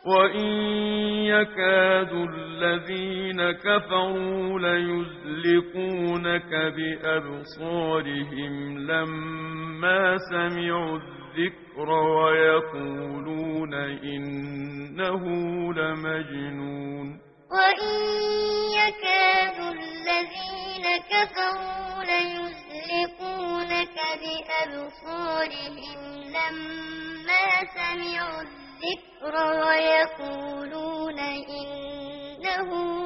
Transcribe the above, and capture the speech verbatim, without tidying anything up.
وَإِن يَكَادُ الَّذِينَ كَفَرُوا لَيُزْلِقُونَكَ بِأَبْصَارِهِمْ لَمَّا سَمِعُوا الذِّكْرَ وَيَقُولُونَ إِنَّهُ لَمَجْنُونٌ وَإِن يَكَادُ الَّذِينَ كَفَرُوا لَيُزْلِقُونَكَ بِأَبْصَارِهِمْ لَمَّا سَمِعُوا الذِّكْرَ وَيَقُولُونَ إِنَّهُ